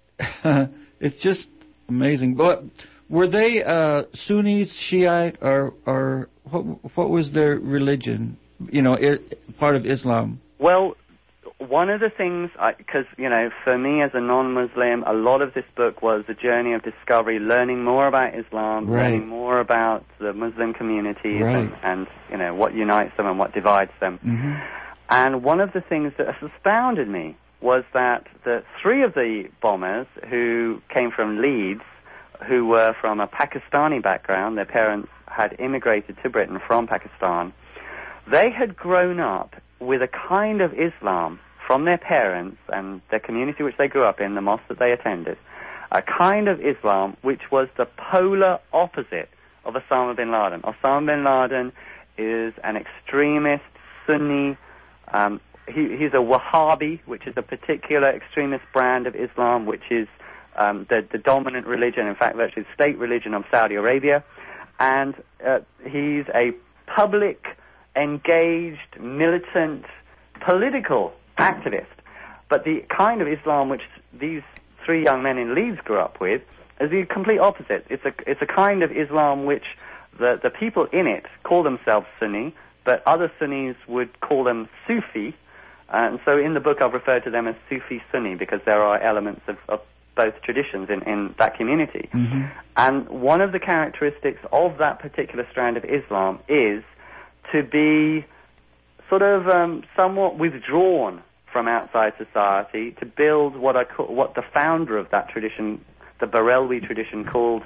Speaker 4: it's just amazing. But were they uh, Sunnis, Shiite, or or what? What was their religion? You know, it, part of Islam.
Speaker 5: Well, one of the things, because, you know, for me as a non-Muslim, a lot of this book was a journey of discovery, learning more about Islam,
Speaker 4: right.
Speaker 5: learning more about the Muslim communities
Speaker 4: right.
Speaker 5: and, and, you know, what unites them and what divides them.
Speaker 4: Mm-hmm.
Speaker 5: And one of the things that astounded me was that the three of the bombers who came from Leeds, who were from a Pakistani background, their parents had immigrated to Britain from Pakistan, they had grown up with a kind of Islam from their parents and their community which they grew up in, the mosque that they attended, a kind of Islam which was the polar opposite of Osama bin Laden. Osama bin Laden is an extremist Sunni, um, he, he's a Wahhabi, which is a particular extremist brand of Islam, which is um, the, the dominant religion, in fact, virtually the state religion of Saudi Arabia. And uh, he's a public, engaged, militant, political activist. But the kind of Islam which these three young men in Leeds grew up with is the complete opposite. It's a it's a kind of Islam which the, the people in it call themselves Sunni, but other Sunnis would call them Sufi. And so in the book I've referred to them as Sufi Sunni because there are elements of, of both traditions in, in that community. Mm-hmm. And one of the characteristics of that particular strand of Islam is to be sort of um, somewhat withdrawn from outside society, to build what I call, what the founder of that tradition, the Barelwi tradition, called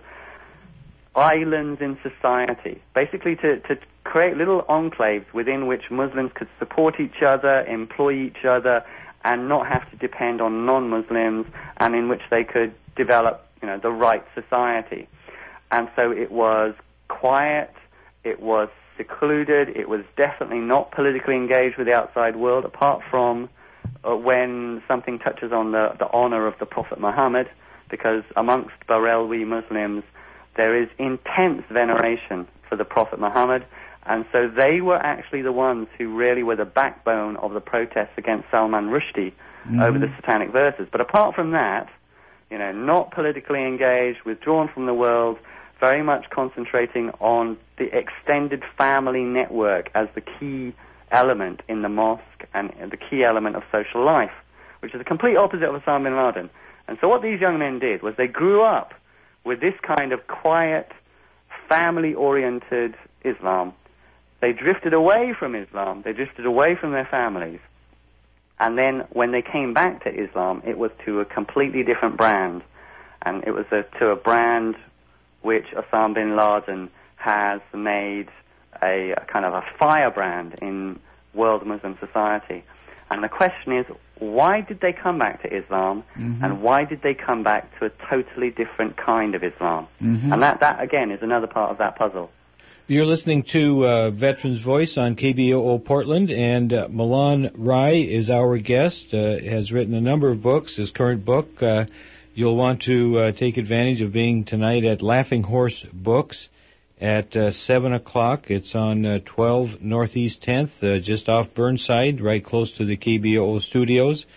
Speaker 5: islands in society. Basically to, to create little enclaves within which Muslims could support each other, employ each other, and not have to depend on non-Muslims, and in which they could develop, you know, the right society. And so it was quiet, it was secluded, it was definitely not politically engaged with the outside world, apart from uh, when something touches on the, the honor of the Prophet Muhammad, because amongst Barelwi Muslims there is intense veneration for the Prophet Muhammad, and so they were actually the ones who really were the backbone of the protests against Salman Rushdie mm-hmm. over the Satanic Verses. But apart from that, you know, not politically engaged, withdrawn from the world, very much concentrating on the extended family network as the key element in the mosque and the key element of social life, which is the complete opposite of Osama bin Laden. And so what these young men did was they grew up with this kind of quiet, family-oriented Islam. They drifted away from Islam, they drifted away from their families, and then when they came back to Islam, it was to a completely different brand, and it was a, to a brand which Osama bin Laden has made a, a kind of a firebrand in world Muslim society. And the question is, why did they come back to Islam, mm-hmm. and why did they come back to a totally different kind of Islam? Mm-hmm. And that, that, again, is another part of that puzzle.
Speaker 1: You're listening to uh, Veterans Voice on K B O O Portland, and uh, Milan Rai is our guest, uh, has written a number of books. His current book, uh, you'll want to uh, take advantage of being tonight at Laughing Horse Books at uh, seven o'clock. It's on uh, twelve Northeast tenth, uh, just off Burnside, right close to the K B O O studios.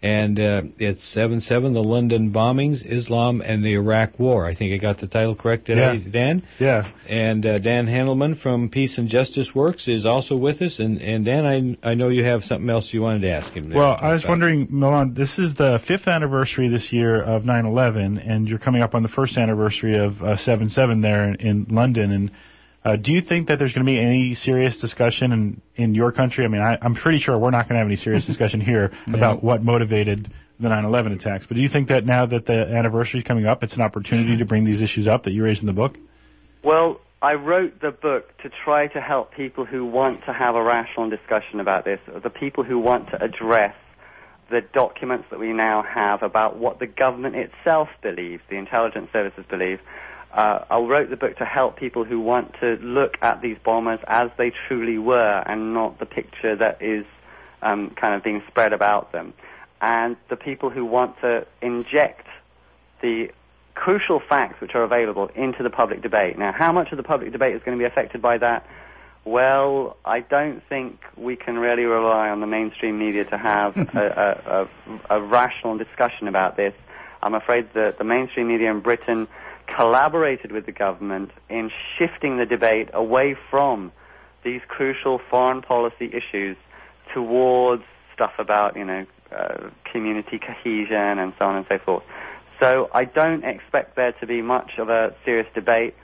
Speaker 1: And uh, it's seven seven, the London bombings, Islam, and the Iraq War. I think I got the title correct today,
Speaker 3: yeah.
Speaker 1: Dan?
Speaker 3: Yeah.
Speaker 1: And uh, Dan Handelman from Peace and Justice Works is also with us. And, and Dan, I, I know you have something else you wanted to ask him there.
Speaker 3: Well, I was wondering, Milan, this is the fifth anniversary this year of nine eleven, and you're coming up on the first anniversary of uh, seven seven there in, in London. And Uh, do you think that there's going to be any serious discussion in, in your country? I mean, I, I'm pretty sure we're not going to have any serious discussion here no. about what motivated the nine eleven attacks. But do you think that now that the anniversary is coming up, it's an opportunity to bring these issues up that you raised in the book?
Speaker 5: Well, I wrote the book to try to help people who want to have a rational discussion about this, the people who want to address the documents that we now have about what the government itself believes, the intelligence services believe. Uh, I wrote the book to help people who want to look at these bombers as they truly were and not the picture that is um, kind of being spread about them. And the people who want to inject the crucial facts which are available into the public debate. Now, how much of the public debate is going to be affected by that? Well, I don't think we can really rely on the mainstream media to have a, a, a, a rational discussion about this. I'm afraid that the mainstream media in Britain collaborated with the government in shifting the debate away from these crucial foreign policy issues towards stuff about, you know, uh, community cohesion and so on and so forth. So I don't expect there to be much of a serious debate.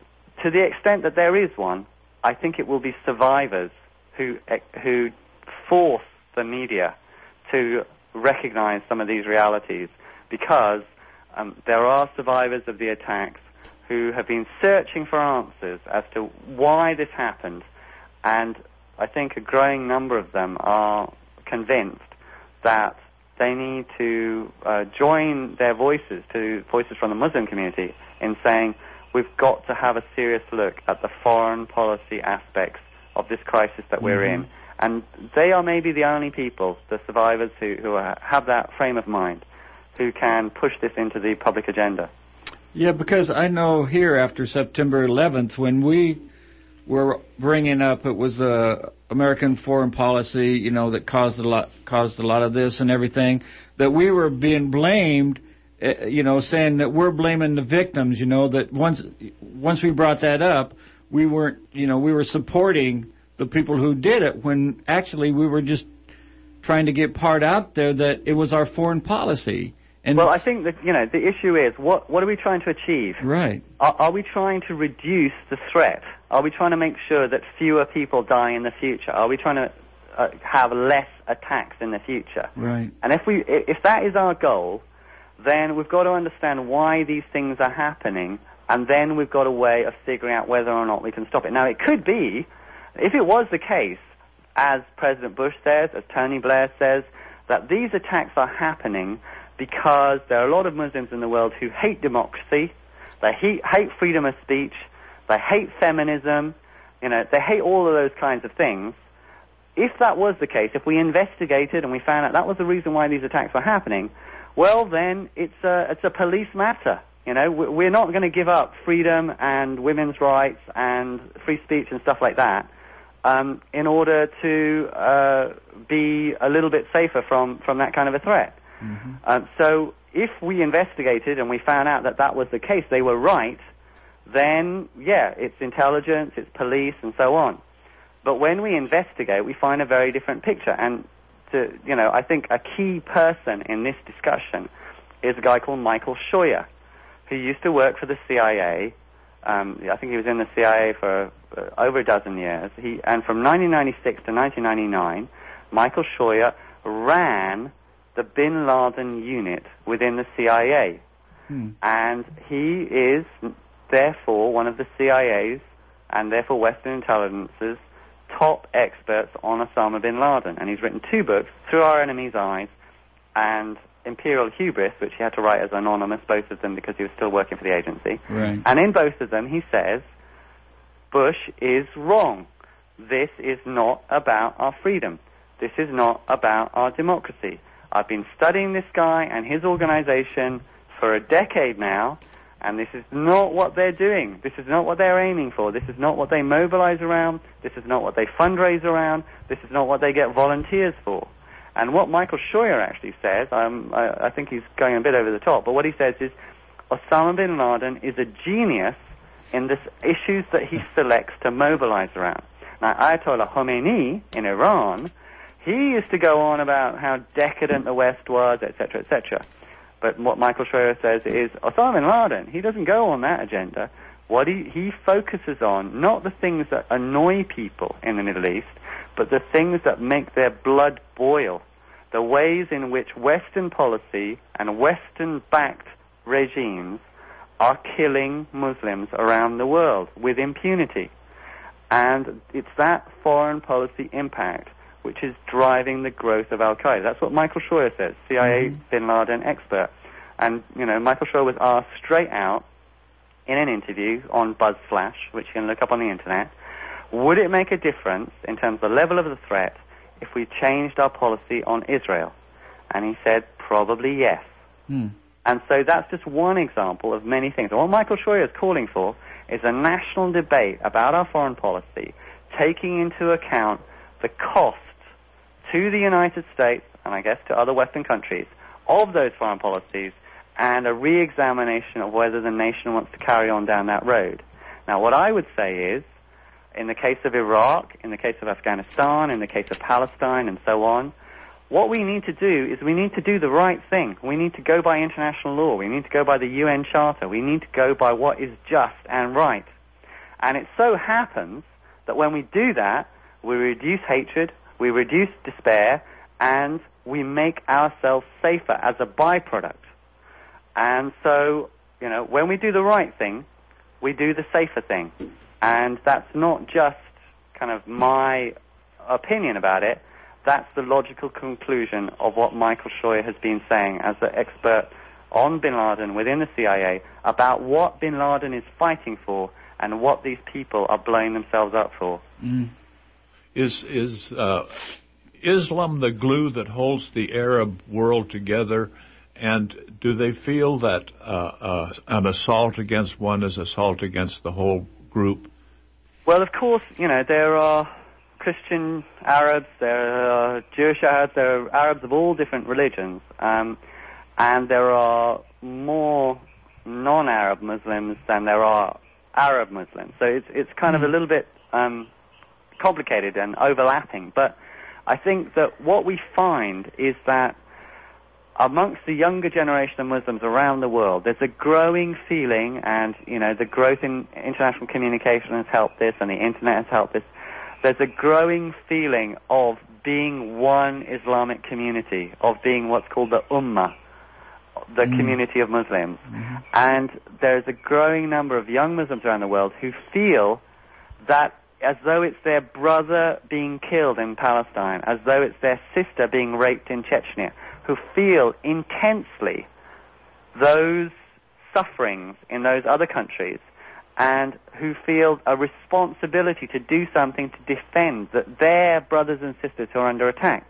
Speaker 5: To the extent that there is one, I think it will be survivors who who force the media to recognize some of these realities, because Um, there are survivors of the attacks who have been searching for answers as to why this happened, and I think a growing number of them are convinced that they need to uh, join their voices to voices from the Muslim community in saying we've got to have a serious look at the foreign policy aspects of this crisis that we're mm-hmm. in. And they are maybe the only people, the survivors, who, who are, have that frame of mind, who can push this into the public agenda.
Speaker 4: Yeah, because I know here after September eleventh, when we were bringing up it was uh, American foreign policy, you know, that caused a lot caused a lot of this and everything, that we were being blamed, uh, you know, saying that we're blaming the victims, you know, that once once we brought that up, we weren't, you know, we were supporting the people who did it, when actually we were just trying to get part out there that it was our foreign policy. And
Speaker 5: well, I think that, you know, the issue is, what what are we trying to achieve?
Speaker 4: Right.
Speaker 5: Are, are we trying to reduce the threat? Are we trying to make sure that fewer people die in the future? Are we trying to uh, have less attacks in the future?
Speaker 4: Right.
Speaker 5: And if we if that is our goal, then we've got to understand why these things are happening, and then we've got a way of figuring out whether or not we can stop it. Now, it could be, if it was the case, as President Bush says, as Tony Blair says, that these attacks are happening because there are a lot of Muslims in the world who hate democracy, they hate, hate freedom of speech, they hate feminism, you know, they hate all of those kinds of things. If that was the case, if we investigated and we found out that was the reason why these attacks were happening, well, then it's a, it's a police matter. You know, we're not going to give up freedom and women's rights and free speech and stuff like that um, in order to uh, be a little bit safer from, from that kind of a threat. Mm-hmm. Uh, so if we investigated and we found out that that was the case, they were right, then, yeah, it's intelligence, it's police, and so on. But when we investigate, we find a very different picture. And, to, you know, I think a key person in this discussion is a guy called Michael Scheuer, who used to work for the C I A. Um, I think he was in the C I A for uh, over a dozen years. He, and from nineteen ninety-six to nineteen ninety-nine, Michael Scheuer ran the Bin Laden unit within the C I A. Hmm. And he is, therefore, one of the C I A's and therefore Western intelligence's top experts on Osama bin Laden. And he's written two books, Through Our Enemy's Eyes and Imperial Hubris, which he had to write as anonymous, both of them because he was still working for the agency.
Speaker 4: Right.
Speaker 5: And in both of them, he says, Bush is wrong. This is not about our freedom. This is not about our democracy. I've been studying this guy and his organization for a decade now, and this is not what they're doing. This is not what they're aiming for. This is not what they mobilize around. This is not what they fundraise around. This is not what they get volunteers for. And what Michael Scheuer actually says, um, I, I think he's going a bit over the top, but what he says is Osama bin Laden is a genius in the issues that he selects to mobilize around. Now, Ayatollah Khomeini in Iran, he used to go on about how decadent the West was, et cetera, et cetera. But what Michael Scheuer says is Osama bin Laden, he doesn't go on that agenda. What he, he focuses on, not the things that annoy people in the Middle East, but the things that make their blood boil, the ways in which Western policy and Western-backed regimes are killing Muslims around the world with impunity. And it's that foreign policy impact which is driving the growth of Al-Qaeda. That's what Michael Scheuer says, C I A mm-hmm. bin Laden expert. And, you know, Michael Scheuer was asked straight out in an interview on BuzzFlash, which you can look up on the internet, would it make a difference in terms of the level of the threat if we changed our policy on Israel? And he said, probably yes. Mm. And so that's just one example of many things. And what Michael Scheuer is calling for is a national debate about our foreign policy, taking into account the cost to the United States, and I guess to other Western countries, of those foreign policies, and a re-examination of whether the nation wants to carry on down that road. Now, what I would say is, in the case of Iraq, in the case of Afghanistan, in the case of Palestine, and so on, what we need to do is we need to do the right thing. We need to go by international law. We need to go by the U N Charter. We need to go by what is just and right. And it so happens that when we do that, we reduce hatred, we reduce despair, and we make ourselves safer as a byproduct. And so, you know, when we do the right thing, we do the safer thing. And that's not just kind of my opinion about it. That's the logical conclusion of what Michael Scheuer has been saying as the expert on bin Laden within the C I A about what bin Laden is fighting for and what these people are blowing themselves up for.
Speaker 2: Mm. Is is uh, Islam the glue that holds the Arab world together? And do they feel that uh, uh, an assault against one is assault against the whole group?
Speaker 5: Well, of course, you know, there are Christian Arabs, there are Jewish Arabs, there are Arabs of all different religions, um, and there are more non-Arab Muslims than there are Arab Muslims. So it's it's kind mm. of a little bit um, complicated and overlapping. But I think that what we find is that amongst the younger generation of Muslims around the world, there's a growing feeling, and, you know, the growth in international communication has helped this, and the internet has helped this. There's a growing feeling of being one Islamic community, of being what's called the Ummah, the mm. community of Muslims. Mm-hmm. And there's a growing number of young Muslims around the world who feel that as though it's their brother being killed in Palestine, as though it's their sister being raped in Chechnya, who feel intensely those sufferings in those other countries, and who feel a responsibility to do something to defend that their brothers and sisters who are under attack.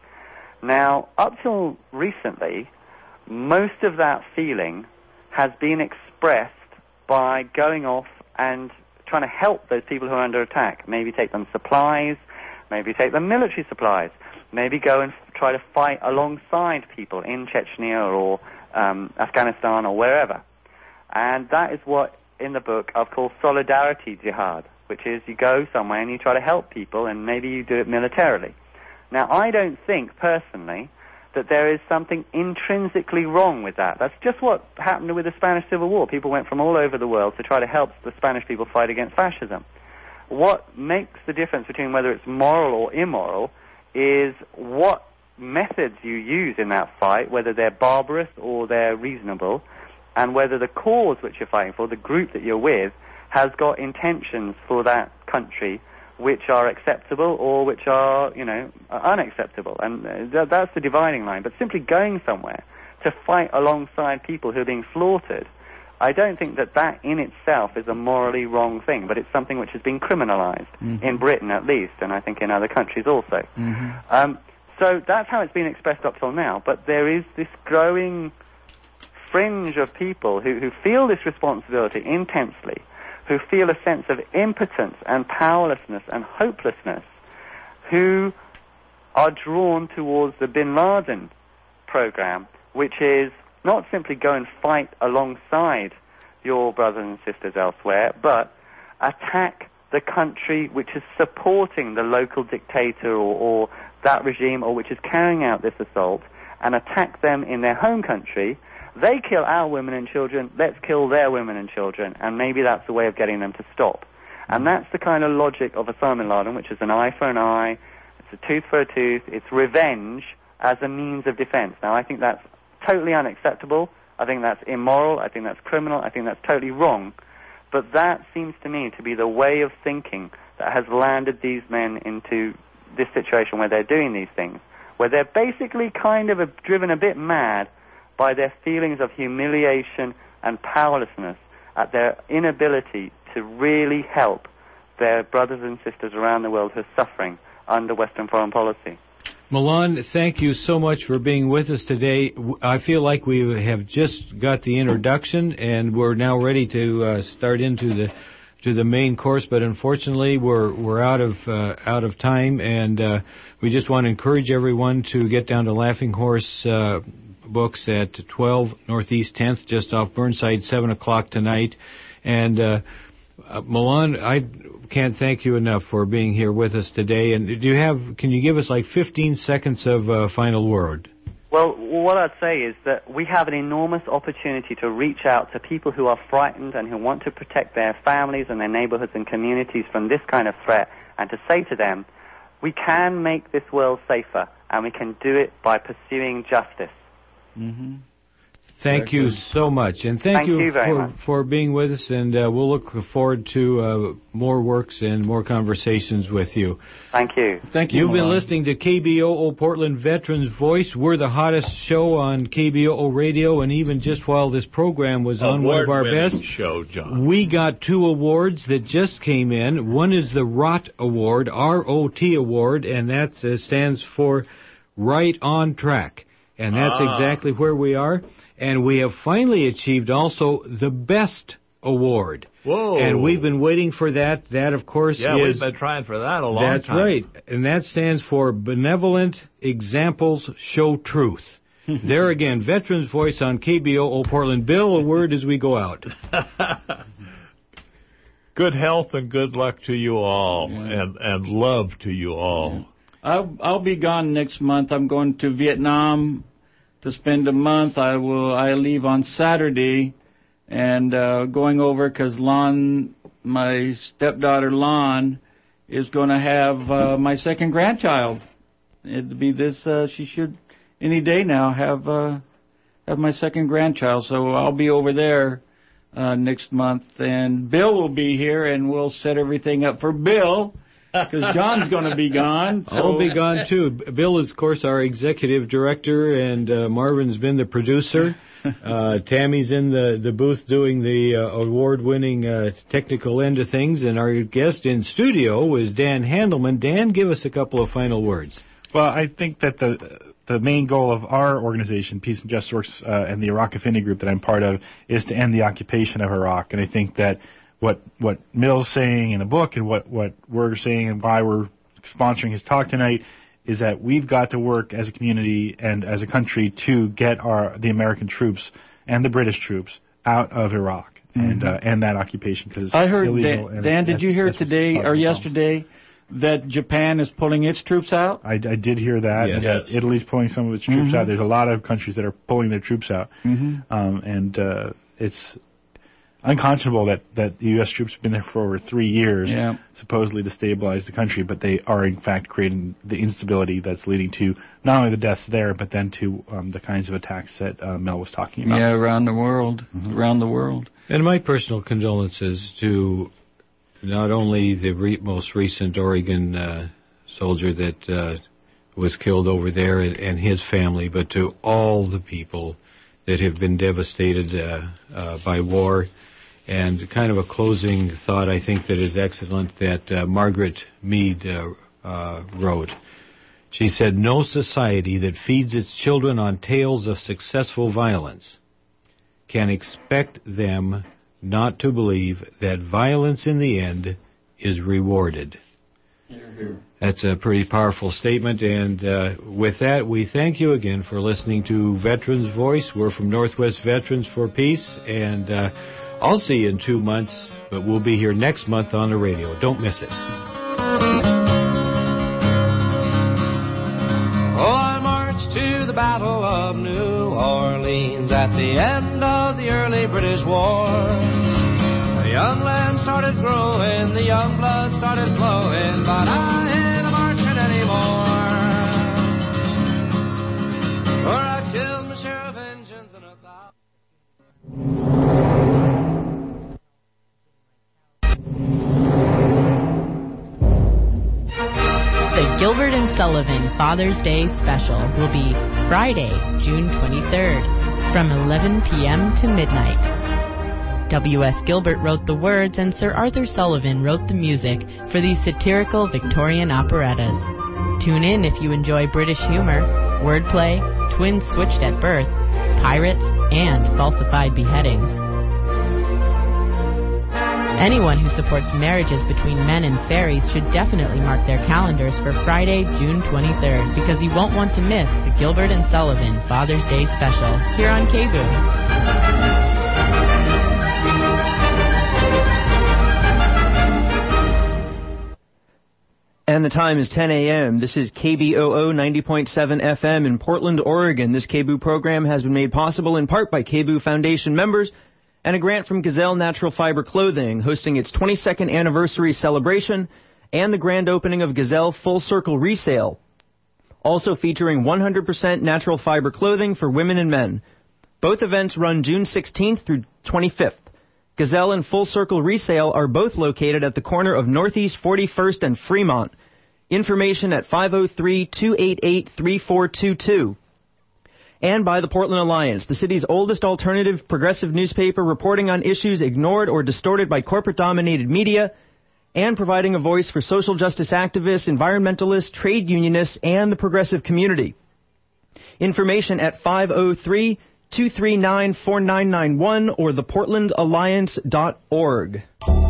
Speaker 5: Now, up till recently, most of that feeling has been expressed by going off and trying to help those people who are under attack. Maybe take them supplies, maybe take them military supplies, maybe go and f- try to fight alongside people in Chechnya or um, Afghanistan or wherever. And that is what in the book I've called solidarity jihad, which is you go somewhere and you try to help people, and maybe you do it militarily. Now, I don't think, personally, that there is something intrinsically wrong with that. That's just what happened with the Spanish Civil War. People went from all over the world to try to help the Spanish people fight against fascism. What makes the difference between whether it's moral or immoral is what methods you use in that fight, whether they're barbarous or they're reasonable, and whether the cause which you're fighting for, the group that you're with, has got intentions for that country which are acceptable or which are, you know, unacceptable. And th- that's the dividing line. But simply going somewhere to fight alongside people who are being slaughtered, I don't think that that in itself is a morally wrong thing, but it's something which has been criminalized, mm-hmm. in Britain at least, and I think in other countries also. Mm-hmm. Um, so that's how it's been expressed up till now, but there is this growing fringe of people who, who feel this responsibility intensely, who feel a sense of impotence and powerlessness and hopelessness, who are drawn towards the Bin Laden program, which is not simply go and fight alongside your brothers and sisters elsewhere, but attack the country which is supporting the local dictator or, or that regime, or which is carrying out this assault, and attack them in their home country. They kill our women and children, let's kill their women and children, and maybe that's a way of getting them to stop. And that's the kind of logic of Osama bin Laden, which is an eye for an eye, it's a tooth for a tooth, it's revenge as a means of defense. Now, I think that's totally unacceptable. I think that's immoral. I think that's criminal. I think that's totally wrong. But that seems to me to be the way of thinking that has landed these men into this situation where they're doing these things, where they're basically kind of a, driven a bit mad by their feelings of humiliation and powerlessness at their inability to really help their brothers and sisters around the world who are suffering under Western foreign policy.
Speaker 1: Milan, thank you so much for being with us today. I feel like we have just got the introduction, and we're now ready to uh, start into the to the main course. But unfortunately, we're we're out of uh, out of time, and uh, we just want to encourage everyone to get down to Laughing Horse uh, Books at twelve Northeast tenth, just off Burnside, seven o'clock tonight, and. Uh, Uh, Milan, I can't thank you enough for being here with us today. And do you have? Can you give us like fifteen seconds of uh, final word?
Speaker 5: Well, what I'd say is that we have an enormous opportunity to reach out to people who are frightened and who want to protect their families and their neighborhoods and communities from this kind of threat, and to say to them, we can make this world safer, and we can do it by pursuing justice.
Speaker 4: Mm-hmm.
Speaker 1: Thank you so much, and thank,
Speaker 5: thank you, you
Speaker 1: for,
Speaker 5: much.
Speaker 1: for being with us, and uh, we'll look forward to uh, more works and more conversations with you.
Speaker 5: Thank you.
Speaker 4: Thank you.
Speaker 1: You've
Speaker 4: Milan.
Speaker 1: been listening to K B O O Portland Veterans Voice. We're the hottest show on K B O O Radio, and even just while this program was on, one of our best
Speaker 2: show, John.
Speaker 1: We got two awards that just came in. One is the R O T Award, R O T Award, and that uh, stands for Right on Track. And that's
Speaker 2: ah.
Speaker 1: exactly where we are. And we have finally achieved also the Best Award.
Speaker 2: Whoa.
Speaker 1: And we've been waiting for that. That, of course,
Speaker 2: yeah,
Speaker 1: is...
Speaker 2: we've been trying for that a long
Speaker 1: that's
Speaker 2: time.
Speaker 1: That's right. And that stands for Benevolent Examples Show Truth. There again, Veterans Voice on K B O O Portland. Bill, a word as we go out.
Speaker 2: Good health and good luck to you all,
Speaker 4: Yeah.
Speaker 2: and, and love to you all.
Speaker 4: Yeah. I'll, I'll be gone next month. I'm going to Vietnam to spend a month. I will. I leave on Saturday, and uh, going over because Lon, my stepdaughter Lon, is going to have uh, my second grandchild. It'll be this. Uh, she should any day now have uh, have my second grandchild. So I'll be over there uh, next month, and Bill will be here, and we'll set everything up for Bill. Because John's going to be gone. So.
Speaker 1: I'll be gone, too. Bill is, of course, our executive director, and uh, Marvin's been the producer. Uh, Tammy's in the, the booth doing the uh, award-winning uh, technical end of things, and our guest in studio is Dan Handelman. Dan, give us a couple of final words.
Speaker 3: Well, I think that the the main goal of our organization, Peace and Justice Works, uh, and the Iraq Affinity Group that I'm part of, is to end the occupation of Iraq. And I think that What what Mill's saying in the book and what, what we're saying and why we're sponsoring his talk tonight is that we've got to work as a community and as a country to get our the American troops and the British troops out of Iraq mm-hmm. and uh, end that occupation because it's
Speaker 4: I heard
Speaker 3: illegal.
Speaker 4: Dan, Dan did you hear today or yesterday that Japan is pulling its troops out?
Speaker 3: I, I did hear that.
Speaker 1: Yes.
Speaker 3: And that Italy's pulling some of its troops
Speaker 4: mm-hmm.
Speaker 3: out. There's a lot of countries that are pulling their troops out,
Speaker 4: mm-hmm.
Speaker 3: um, and uh, it's unconscionable that, that the U S troops have been there for over three years,
Speaker 4: yeah.
Speaker 3: supposedly to stabilize the country, but they are in fact creating the instability that's leading to not only the deaths there, but then to um, the kinds of attacks that uh, Mel was talking about.
Speaker 4: Yeah, around the world, mm-hmm. around the world.
Speaker 1: And my personal condolences to not only the re- most recent Oregon uh, soldier that uh, was killed over there and, and his family, but to all the people that have been devastated uh, uh, by war. And kind of a closing thought, I think, that is excellent that uh, Margaret Mead uh, uh, wrote. She said, "No society that feeds its children on tales of successful violence can expect them not to believe that violence in the end is rewarded." That's a pretty powerful statement. And uh, with that, we thank you again for listening to Veterans Voice. We're from Northwest Veterans for Peace. And uh, I'll see you in two months, but we'll be here next month on the radio. Don't miss it.
Speaker 6: Oh, I marched to the Battle of New Orleans at the end of the early British War. The young land started growing, the young blood started flowing, but I ain't marching anymore. For I've killed my share of engines and a thousand.
Speaker 7: The Gilbert and Sullivan Father's Day Special will be Friday, June twenty-third, from eleven p.m. to midnight. W S. Gilbert wrote the words and Sir Arthur Sullivan wrote the music for these satirical Victorian operettas. Tune in if you enjoy British humor, wordplay, twins switched at birth, pirates, and falsified beheadings. Anyone who supports marriages between men and fairies should definitely mark their calendars for Friday, June twenty-third, because you won't want to miss the Gilbert and Sullivan Father's Day Special here on K B O O.
Speaker 8: And the time is ten a.m. This is K B O O ninety point seven F M in Portland, Oregon. This K B O O program has been made possible in part by K B O O Foundation members and a grant from Gazelle Natural Fiber Clothing, hosting its twenty-second anniversary celebration and the grand opening of Gazelle Full Circle Resale, also featuring one hundred percent natural fiber clothing for women and men. Both events run June sixteenth through twenty-fifth. Gazelle and Full Circle Resale are both located at the corner of Northeast forty-first and Fremont. Information at five oh three, two eight eight, three four two two. And by the Portland Alliance, the city's oldest alternative progressive newspaper reporting on issues ignored or distorted by corporate-dominated media and providing a voice for social justice activists, environmentalists, trade unionists, and the progressive community. Information at five oh three, two three nine, four nine nine one or the portland alliance dot org.